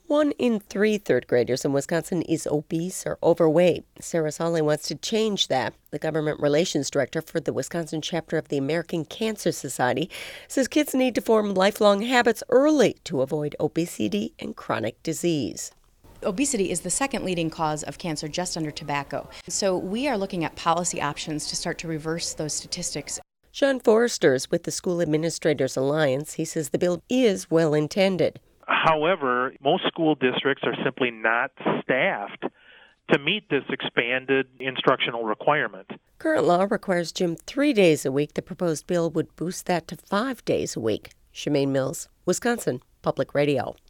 1 in 3 third graders in Wisconsin is obese or overweight. Sarah Solly wants to change that. The government relations director for the Wisconsin chapter of the American Cancer Society says kids need to form lifelong habits early to avoid obesity and chronic disease. Obesity is the second leading cause of cancer, just under tobacco. So we are looking at policy options to start to reverse those statistics. Sean Forrester is with the School Administrators Alliance. He says the bill is well intended. However, most school districts are simply not staffed to meet this expanded instructional requirement. Current law requires gym 3 days a week. The proposed bill would boost that to 5 days a week. Shemaine Mills, Wisconsin Public Radio.